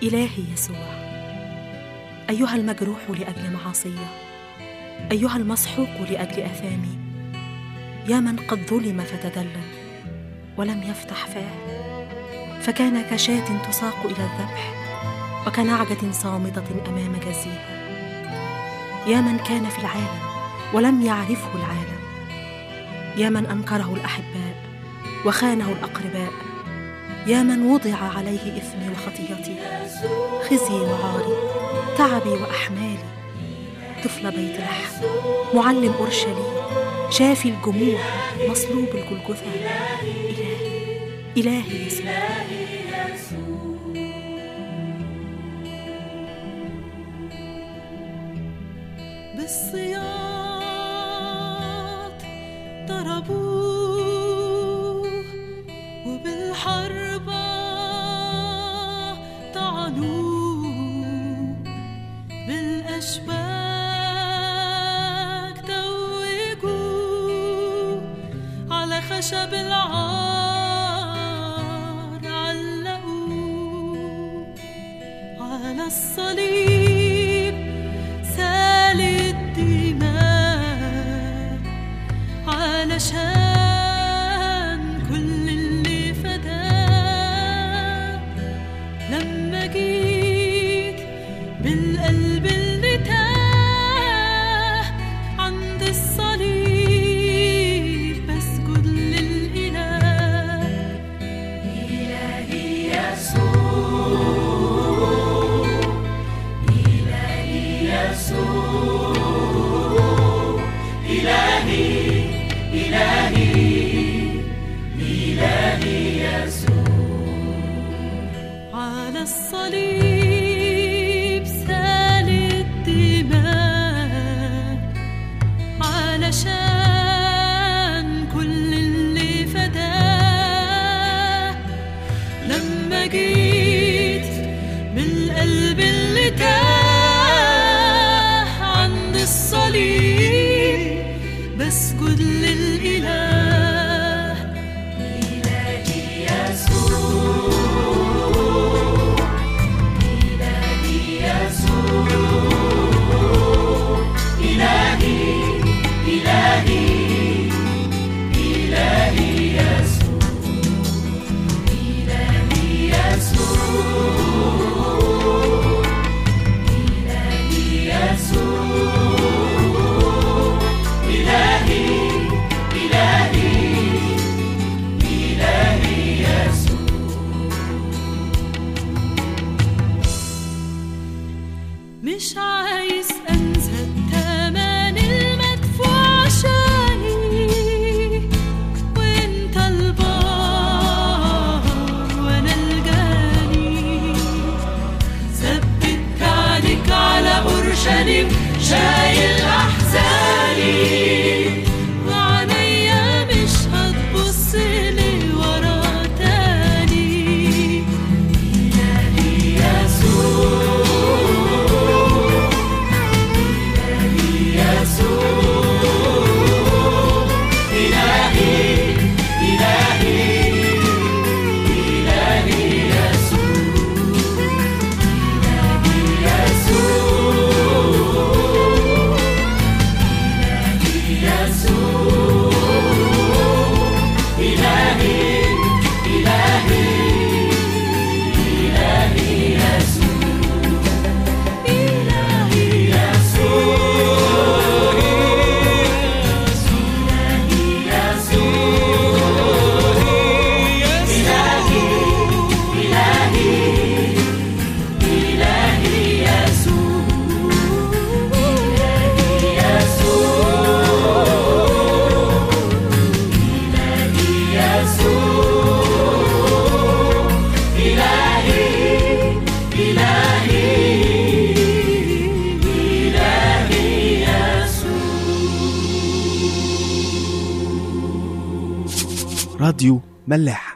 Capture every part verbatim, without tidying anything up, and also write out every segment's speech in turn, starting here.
إلهي يسوع، أيها المجروح لأجل معاصي، أيها المسحوق لأجل أثامي، يا من قد ظلم فتدلل ولم يفتح فاه، فكان كشاة تساق إلى الذبح وكنعجة صامدة أمام جزيها. يا من كان في العالم ولم يعرفه العالم، يا من أنكره الأحباء وخانه الأقرباء، يا من وضع عليه إثمي وخطيتي، خزي وعاري، تعبي وأحمالي، طفل بيت لحم، معلم أورشليم، شافي الجموع، مصلوب الجلجثة، إلهي إلهي يسوع. بالصياط ضربوه وبالحربة طعنوه، بالأشباك توجوه، على خشب العار علقوه، على الصليب سال الدماء، علشان كل اللي فداه. لما جيت بالقلب اللي تاه عند الصليب، بسجد للإله، إلهي يسوع، إلهي يسوع، إلهي إلهي إلهي يسوع. على الصليب سال الدماء، علشان كل اللي فداه. لما جيت بالقلب اللي تاه عند الصليب، بسجد للإله، إلهي يسوع، إلهي يسوع، إلهي إلهي إلهي يسوع، إلهي يسوع، إلهي يسوع، إلهي إلهي إلهي يسوع. مش عايز أنسى الثمن المدفوع عشاني، وانت البار وانا الجاني، ثبت عليك على أورشليم، شايل أحزاني، وعينيا مش هتبص لي ورا تاني. إلهي يسوع، إلهي يسوع، إلهي إلهي إلهي يسوع، إلهي يسوع، إلهي يسوع، إلهي إلهي إلهي يسوع، إلهي يسوع، إلهي راديو ملاح.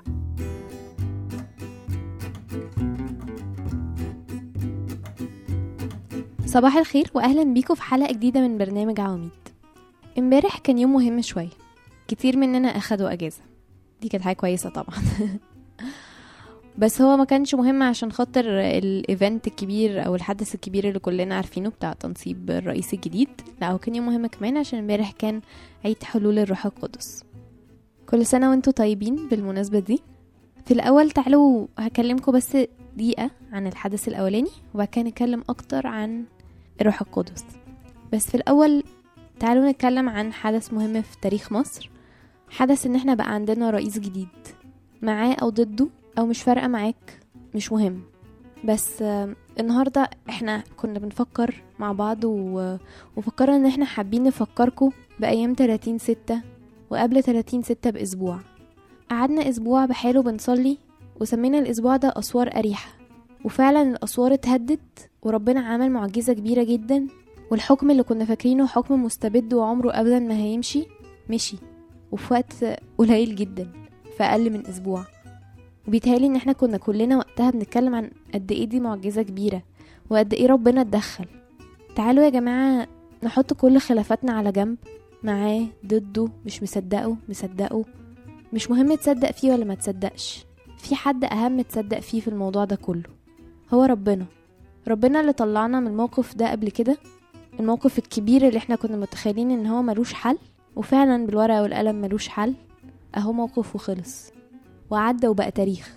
صباح الخير واهلا بيكم في حلقة جديدة من برنامج عواميد. امبارح كان يوم مهم شوية، كتير مننا اخدوا اجازة، دي كانت حاجة كويسة طبعا. بس هو ما كانش مهم عشان خاطر الايفنت الكبير او الحدث الكبير اللي كلنا عارفينه بتاع تنصيب الرئيس الجديد، لا هو كان يوم مهم كمان عشان امبارح كان عيد حلول الروح القدس. كل سنة وانتوا طيبين بالمناسبة دي. في الاول تعالوا هكلمكم بس دقيقة عن الحدث الاولاني وبعد كده نتكلم اكتر عن الروح القدس. بس في الاول تعالوا نتكلم عن حدث مهم في تاريخ مصر، حدث ان احنا بقى عندنا رئيس جديد، معاه او ضده او مش فارقة معاك مش مهم. بس النهاردة احنا كنا بنفكر مع بعض وفكرنا ان احنا حابين نفكركم بايام ثلاثين ستة وقبل ثلاثين ستة باسبوع. قعدنا اسبوع بحاله بنصلي وسمينا الاسبوع ده اسوار اريحة، وفعلا الاسوار اتهدت وربنا عمل معجزة كبيرة جدا، والحكم اللي كنا فاكرينه حكم مستبد وعمره ابدا ما هيمشي مشي، وفي وقت قليل جدا في اقل من اسبوع. وبيتهيألي ان احنا كنا كلنا وقتها بنتكلم عن قد ايه دي معجزة كبيرة وقد ايه ربنا اتدخل. تعالوا يا جماعة نحط كل خلافاتنا على جنب، معاه ضده مش مصدقه مصدقه، مش مهم تصدق فيه ولا ما تصدقش، في حد اهم تصدق فيه في الموضوع ده كله، هو ربنا. ربنا اللي طلعنا من الموقف ده قبل كده، الموقف الكبير اللي احنا كنا متخيلين ان هو ملوش حل، وفعلا بالورقة والقلم ملوش حل، اهو موقف وخلص وعدى وبقى تاريخ.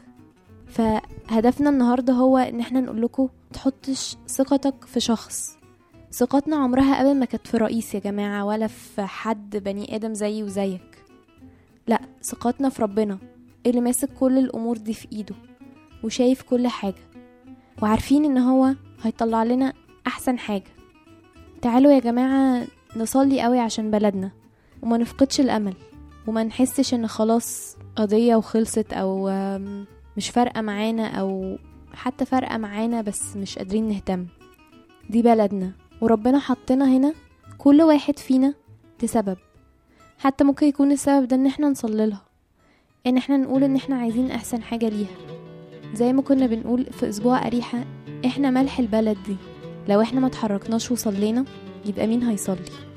فهدفنا النهاردة هو ان احنا نقول لكم تحطش ثقتك في شخص. ثقتنا عمرها ابدا ما كانت في رئيس يا جماعة ولا في حد بني ادم زيي وزيك، لا، ثقتنا في ربنا اللي ماسك كل الامور دي في ايده وشايف كل حاجة، وعارفين ان هو هيطلع لنا احسن حاجة. تعالوا يا جماعة نصلي قوي عشان بلدنا وما نفقدش الامل وما نحسش ان خلاص قضية وخلصت او مش فارقة معانا او حتى فارقة معانا بس مش قادرين نهتم. دي بلدنا وربنا حطنا هنا كل واحد فينا لسبب، حتى ممكن يكون السبب ده ان احنا نصلي لها، ان احنا نقول ان احنا عايزين احسن حاجة ليها. زي ما كنا بنقول في اسبوع اريحة، احنا ملح البلد دي، لو احنا ما تحركناش وصلينا يبقى مين هيصلي؟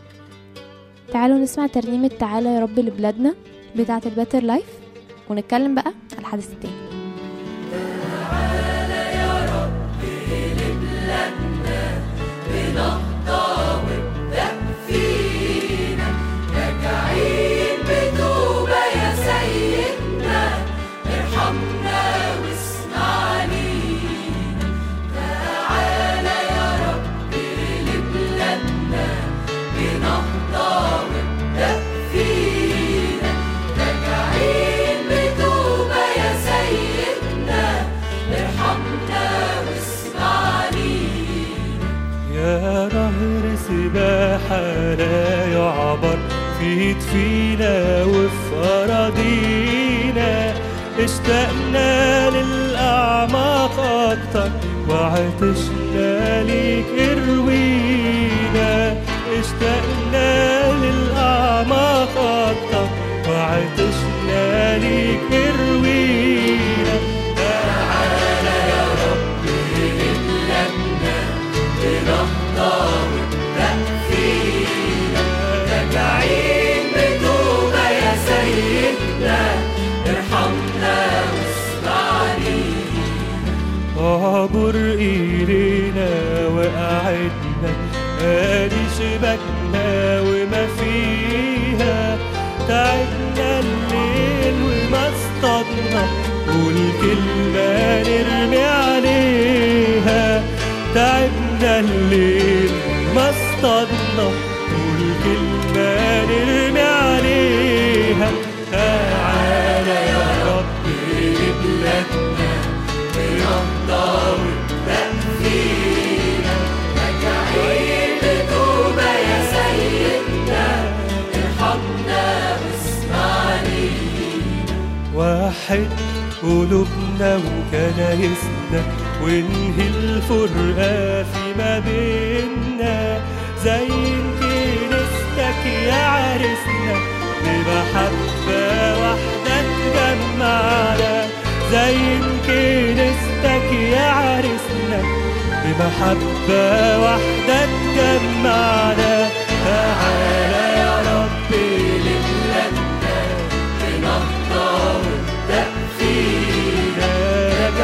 تعالوا نسمع ترنيمة تعالى يا رب لبلادنا بتاعة الباتر لايف ونتكلم بقى على الحدث التاني. تعالى يا رب لبلادنا بنهضة وابدأ فينا، راجعين بتوبة يا سيدنا، ارحمنا واسمع لينا. تعالى يا رب لبلادنا بنهضة وابدأ فينا، راجعين بتوبة يا سيدنا، ارحمنا واسمع لينا. يا نهر سباحة لا يعبر في دفينا وفي أراضينا، اشتقنا للأعماق أكتر وعطشنا ليك اروينا، اشتقنا للأعماق أكتر وعطشنا ليك اروينا. تعالى يا رب لبلادنا بنهضة وابدأ فينا، راجعين بتوبة يا سيدنا، ارحمنا واسمع لينا. اعبر إيدينا وقعدنا ادي شبكنا وما فيها، تعبنا الليل وما اصطادنا والكلمة نرمي عليها، تعبنا الليل وما اصطادنا والكلمة نرمي عليها. تعالى يا رب لبلادنا بنهضة وابدأ فينا، راجعين بتوبة يا سيدنا، ارحمنا واسمع لينا. واحد قلوبنا وكنايسنا وانهي الفرقة فيما بيننا، زين كنيستك يا عرسنا بمحبة واحدة تجمعنا، زين كنيستك يا عرسنا بمحبة واحدة تجمعنا. تعالى يا رب لبلادنا بنهضة وابدأ فينا،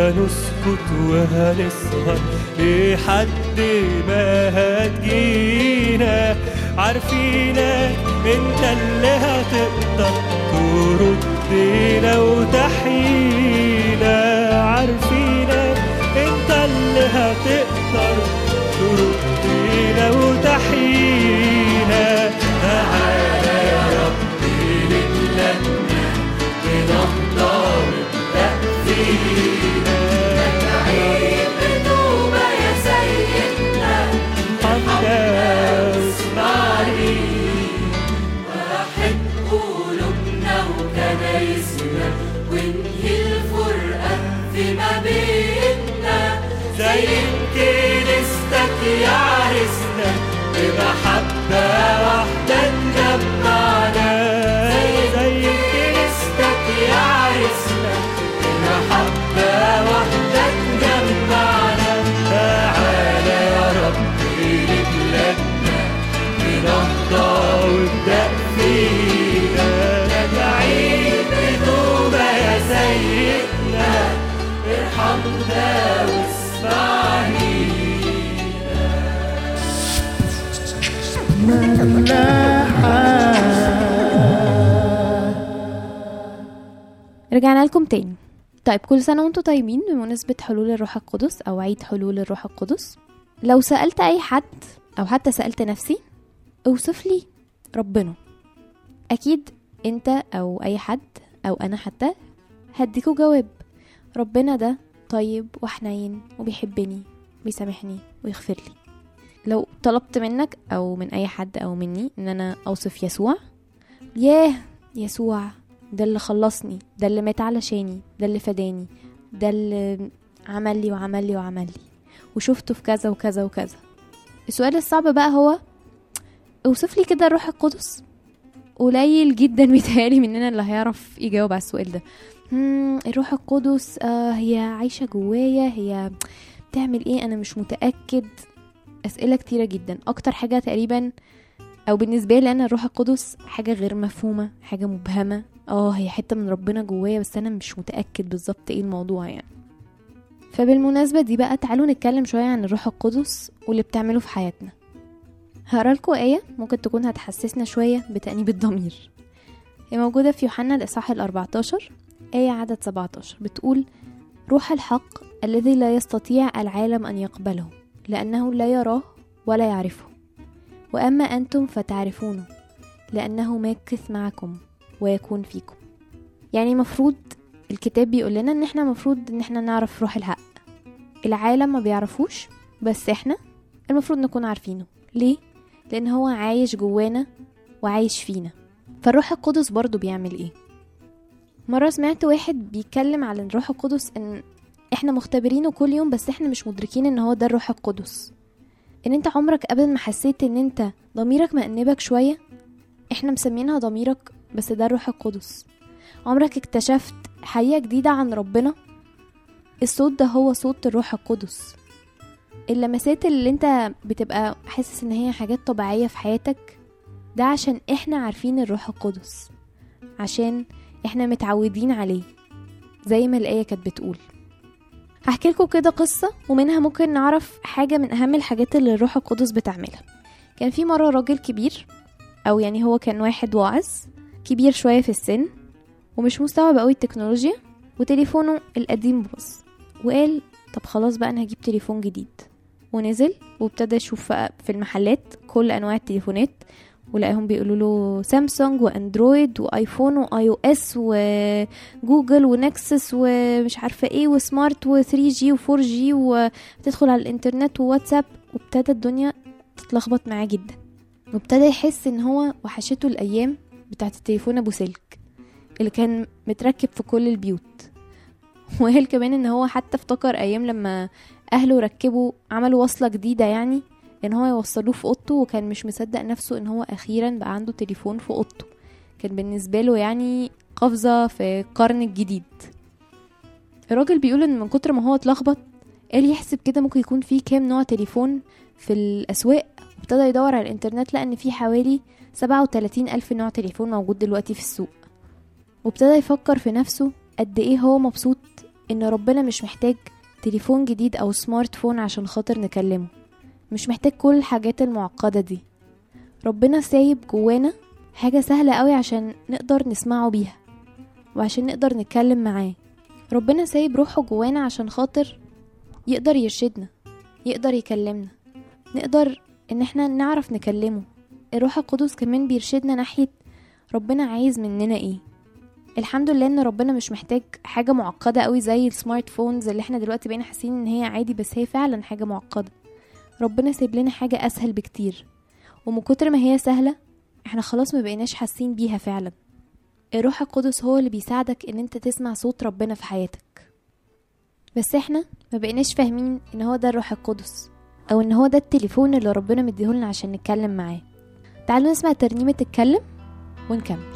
هنسكت وهنسهر لحد ما هتجينا، عارفينك انت اللي هتقدر تردنا وتحيينا، عارفينك انت اللي هتقدر تردنا وتحيينا. تعالى يا ربي لبلادنا بنهضة وابدأ فينا، نعيد بتوبة يا سيدنا حمدا واسمعني، وحد قلوبنا وكنايسنا وانهي الفرقة فيما بيننا، زي كنيستك يا عرسنا بمحبة واحدة نجمعنا، زي كنيستك يا عرسنا بمحبة واحدة نجمعنا. تعالى يا ربي لبلادنا بنهضة وابدأ فينا، نعيد بتوبة يا سيدنا ارحمنا واسمعني. رجعنا لكم تاني. طيب كل سنة وانتم طيبين بمناسبة حلول الروح القدس أو عيد حلول الروح القدس. لو سألت أي حد أو حتى سألت نفسي اوصف لي ربنا، أكيد انت أو أي حد أو أنا حتى هديكوا جواب. ربنا ده طيب وحنين وبيحبني بيسامحني ويغفر لي. لو طلبت منك أو من أي حد أو مني إن أنا أوصف يسوع، ياه يسوع ده اللي خلصني، ده اللي مات علشاني، ده اللي فداني، ده اللي عمل لي وعمل لي وعمل لي وشفته في كذا وكذا وكذا. السؤال الصعب بقى هو اوصف لي كده الروح القدس. قليل جدا بيتهيألي مننا اللي هيعرف يجاوب على السؤال ده. هم الروح القدس آه هي عايشة جوايا، هي بتعمل ايه، انا مش متأكد. اسئلة كتيرة جدا. اكتر حاجة تقريبا او بالنسبة لي انا الروح القدس حاجة غير مفهومة، حاجة مبهمة. اه هي حتة من ربنا جوايا بس انا مش متأكد بالظبط ايه الموضوع يعني. فبالمناسبة دي بقى تعالوا نتكلم شوية عن الروح القدس واللي بتعمله في حياتنا. هقرا لكم آية ممكن تكون هتحسسنا شوية بتأنيب الضمير. هي موجودة في يوحنا الإصحاح الأربعتاشر آية عدد سبعتاشر، بتقول: روح الحق الذي لا يستطيع العالم أن يقبله لأنه لا يراه ولا يعرفه، وأما أنتم فتعرفونه لأنه ماكث معكم ويكون فيكم. يعني مفروض الكتاب بيقول لنا ان احنا مفروض ان احنا نعرف روح الحق. العالم ما بيعرفوش بس احنا المفروض نكون عارفينه. ليه؟ لان هو عايش جوانا وعايش فينا. فالروح القدس برضو بيعمل ايه؟ مرة سمعت واحد بيتكلم على الروح القدس ان احنا مختبرينه كل يوم بس احنا مش مدركين ان هو ده الروح القدس. ان انت عمرك ابدا ما حسيت ان انت ضميرك مأنبك شوية؟ احنا مسمينها ضميرك بس ده الروح القدس. عمرك اكتشفت حقيقة جديدة عن ربنا؟ الصوت ده هو صوت الروح القدس. اللمسات اللي انت بتبقى حاسس ان هي حاجات طبيعية في حياتك، ده عشان احنا عارفين الروح القدس، عشان احنا متعودين عليه زي ما الآية كانت بتقول. هحكي لكم كده قصة ومنها ممكن نعرف حاجة من أهم الحاجات اللي الروح القدس بتعملها. كان في مرة راجل كبير، أو يعني هو كان واحد واعظ كبير شوية في السن ومش مستوعب قوي التكنولوجيا، وتليفونه القديم باظ، وقال طب خلاص بقى انا هجيب تليفون جديد. ونزل وابتدى يشوف في المحلات كل انواع التليفونات، ولقاهم بيقولوا له سامسونج واندرويد وايفون واي او اس وجوجل ونكسس ومش عارفه ايه وسمارت وثري جي وفور جي وتدخل على الانترنت وواتساب. وابتدى الدنيا تتلخبط معاه جدا، وابتدى يحس ان هو وحشته الايام بتاعت التليفون ابو سلك اللي كان متركب في كل البيوت. وقال كمان ان هو حتى افتكر ايام لما اهله ركبوا عملوا وصلة جديدة، يعني ان هو يوصلوه في اوضته، وكان مش مصدق نفسه ان هو اخيرا بقى عنده تليفون في اوضته. كان بالنسبة له يعني قفزة في القرن الجديد. الراجل بيقول ان من كتر ما هو اتلخبط قال يحسب كده ممكن يكون فيه كام نوع تليفون في الاسواق، وابتدى يدور على الانترنت لقى ان فيه حوالي سبعة وثلاثين الف نوع تليفون موجود دلوقتي في السوق. وابتدى يفكر في نفسه قد ايه هو مبسوط ان ربنا مش محتاج تليفون جديد او سمارت فون عشان خاطر نكلمه، مش محتاج كل الحاجات المعقدة دي. ربنا سايب جوانا حاجة سهلة قوي عشان نقدر نسمعه بيها وعشان نقدر نتكلم معاه. ربنا سايب روحه جوانا عشان خاطر يقدر يرشدنا، يقدر يكلمنا، نقدر ان احنا نعرف نكلمه. الروح القدس كمان بيرشدنا ناحية ربنا عايز مننا ايه. الحمد لله ان ربنا مش محتاج حاجة معقدة قوي زي السمارت فونز اللي احنا دلوقتي بقينا حاسين ان هي عادي، بس هي فعلا حاجة معقدة. ربنا سايب لنا حاجة اسهل بكتير، ومن كتر ما هي سهلة احنا خلاص ما بقيناش حاسين بيها فعلا. الروح القدس هو اللي بيساعدك ان انت تسمع صوت ربنا في حياتك، بس احنا ما بقيناش فاهمين ان هو ده الروح القدس او ان هو ده التليفون اللي ربنا مديهولنا عشان نتكلم معاه. تعالوا نسمع ترنيمة تتكلم ونكمل.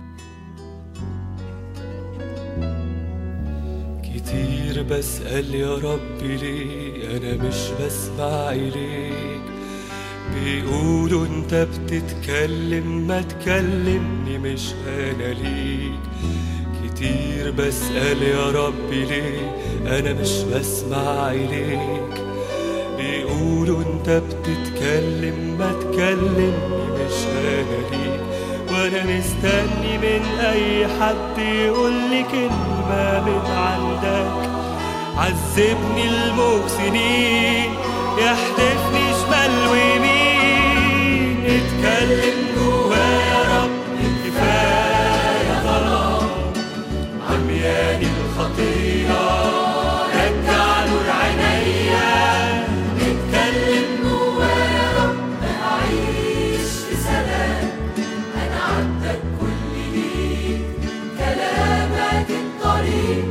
كتير بسأل يا رب ليه أنا مش بسمع إليك، بيقولوا انت بتتكلم ما تكلمني مش أنا ليك. كتير بسأل يا رب ليه أنا مش بسمع إليك، بيقولوا انت بتتكلم ما تكلمني مش أنا ليك. وانا مستني من اي حد يقولي كلمة من عندك، عذبني الموج سنين يحدفني شمال ويمين. اتكلم جوايا يا رب كفاية ظلام، عمياني الخطيئة رجع نور عينيا. اتكلم جوايا يا رب أعيش في سلام، أنا عبدك كل ليك، كلامك الطريق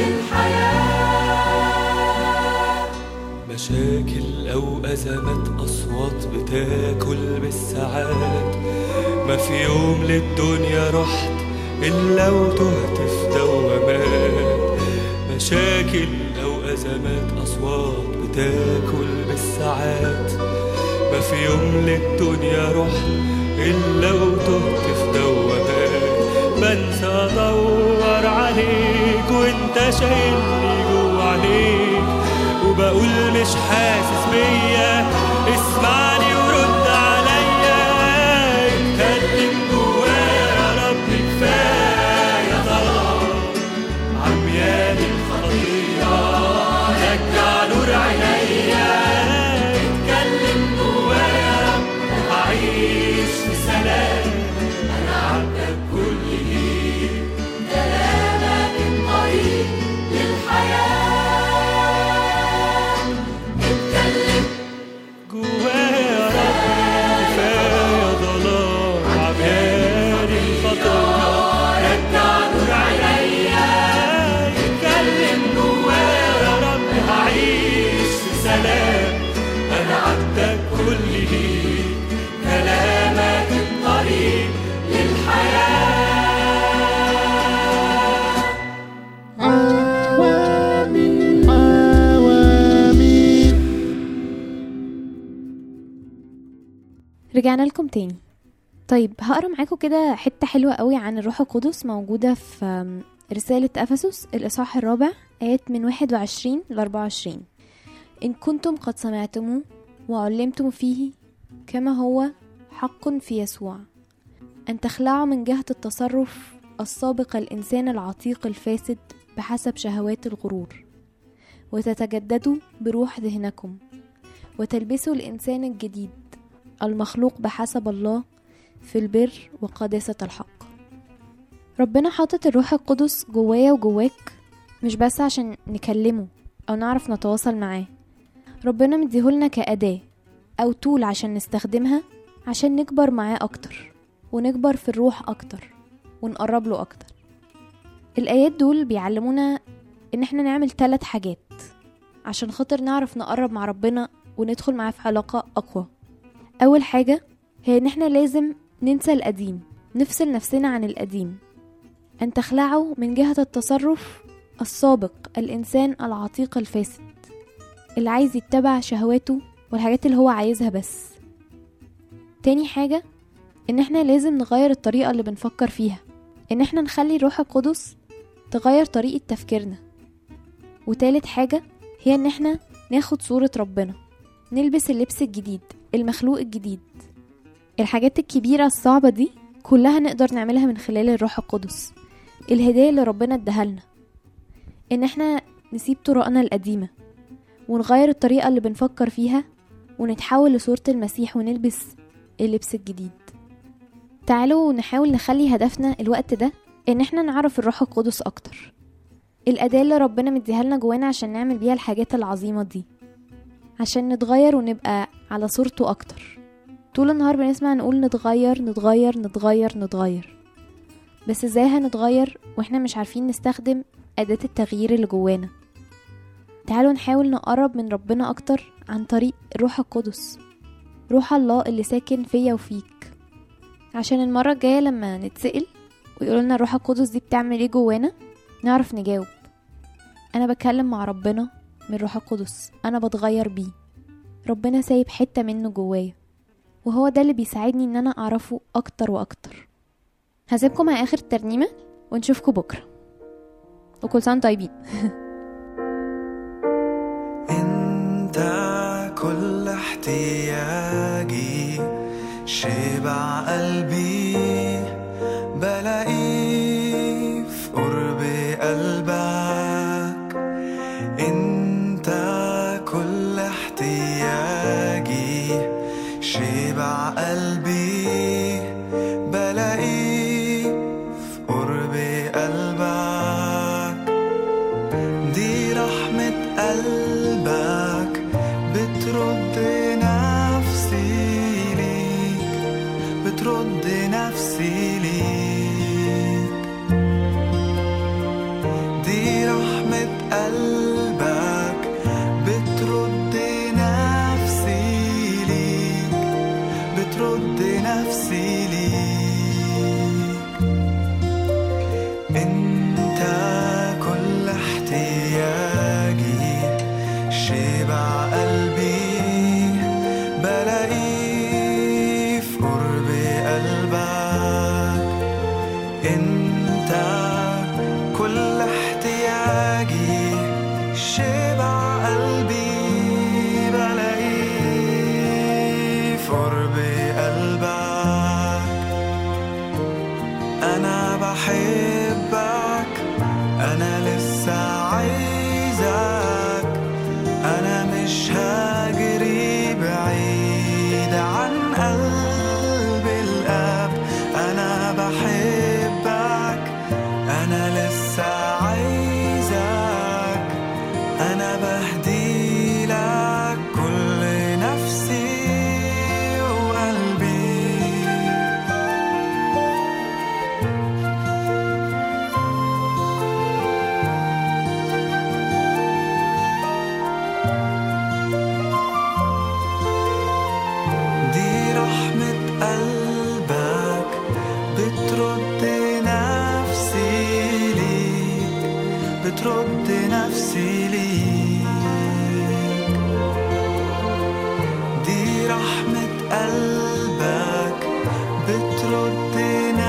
للحياة. مشاكل أو أزمات أصوات بتاكل بالساعات، ما في يوم للدنيا رحت إلا وتهت في دوامات. مشاكل أو أزمات أصوات بتاكل بالساعات، ما في يوم للدنيا رحت إلا وتهت في دوامات. بنسى أدور عليك وانت شايلني جوا عليك، وبقول مش حاسس بيا، اسمعني ورد عليا. اتكلم جوايا يا رب كفاية ظلام، عمياني الخطيئة رجع نور عينيا. اتكلم جوايا يا رب أعيش في سلام، أنا عبدك كل ليك، كلامك الطريق للحياة. اتكلم جوايا يا رب كفاية ظلام، عمياني الخطيئة رجع نور عينيا. اتكلم جوايا يا رب أعيش في سلام، أنا عبدك كل ليك، كلامك الطريق للحياة. رجعنا لكم تاني. طيب هقرأ معاكم كده حتة حلوة قوي عن الروح القدس، موجودة في رسالة أفسس الإصحاح الرابع آيات من واحد وعشرين لأربعة وعشرين. إن كنتم قد سمعتموه وعلمتم فيه كما هو حق في يسوع، أن تخلعوا من جهة التصرف السابق الإنسان العتيق الفاسد بحسب شهوات الغرور، وتتجددوا بروح ذهنكم، وتلبسوا الإنسان الجديد المخلوق بحسب الله في البر وقداسة الحق. ربنا حاطط الروح القدس جوايا وجواك مش بس عشان نكلمه أو نعرف نتواصل معاه، ربنا مديهولنا كأداة أو طول عشان نستخدمها عشان نكبر معاه أكتر، ونكبر في الروح أكتر، ونقرب له أكتر. الآيات دول بيعلمونا إن احنا نعمل ثلاث حاجات عشان خاطر نعرف نقرب مع ربنا وندخل معاه في علاقة أقوى. أول حاجة هي إن احنا لازم ننسى القديم، نفصل نفسنا عن القديم. أن تخلعوا من جهة التصرف السابق الإنسان العتيق الفاسد اللي عايز يتبع شهواته والحاجات اللي هو عايزها بس. تاني حاجة إن احنا لازم نغير الطريقة اللي بنفكر فيها، إن احنا نخلي الروح القدس تغير طريقة تفكيرنا، وتالت حاجة هي ان احنا ناخد صورة ربنا، نلبس اللبس الجديد، المخلوق الجديد. الحاجات الكبيرة الصعبة دي كلها نقدر نعملها من خلال الروح القدس، الهداية اللي ربنا ادهلنا، ان احنا نسيب طرقنا القديمة ونغير الطريقة اللي بنفكر فيها ونتحول لصورة المسيح ونلبس اللبس الجديد. تعالوا نحاول نخلي هدفنا الوقت ده ان احنا نعرف الروح القدس اكتر، الأداة اللي ربنا مديها لنا جوانا عشان نعمل بيها الحاجات العظيمة دي، عشان نتغير ونبقى على صورته اكتر. طول النهار بنسمع نقول نتغير نتغير نتغير نتغير، بس ازاي هنتغير واحنا مش عارفين نستخدم أداة التغيير اللي جوانا؟ تعالوا نحاول نقرب من ربنا اكتر عن طريق الروح القدس، روح الله اللي ساكن فيا وفيك، عشان المرة الجاية لما نتسأل ويقولولنا الروح القدس دي بتعمل ايه جوانا نعرف نجاوب انا بتكلم مع ربنا من روح القدس، انا بتغير بيه، ربنا سايب حتة منه جوايا، وهو ده اللي بيساعدني ان انا اعرفه اكتر واكتر. هسيبكم مع اخر ترنيمة ونشوفكم بكرة، وكل سنة طيبين. انت كل احتياجي، شبع قلبي بلاقيه في قرب قلبك. انت كل احتياجي، شبع قلبي بلاقيه في قرب قلبك. دي رحمة قلبك بترد نفسي ليك، بترد نفسي ليك. دي رحمة قلبك بترد نفسي ليك، بترد نفسي ليك. انت كل احتياجي، شبع قلبي بلاقيه في قرب قلبك. انت كل احتياجي، شبع قلبي بلاقيه في قرب قلبك. انا بحبك، انا لسه عايزك، انا مش هجري بعيد عن قلب الاب. انا بحبك، انا لسه عايزك، انا بهدي لك كل نفسي وقلبي. دي رحمة قلبك بترد نفسي ليك، بترد نفسي ليك. دي رحمة قلبك بترد نفسي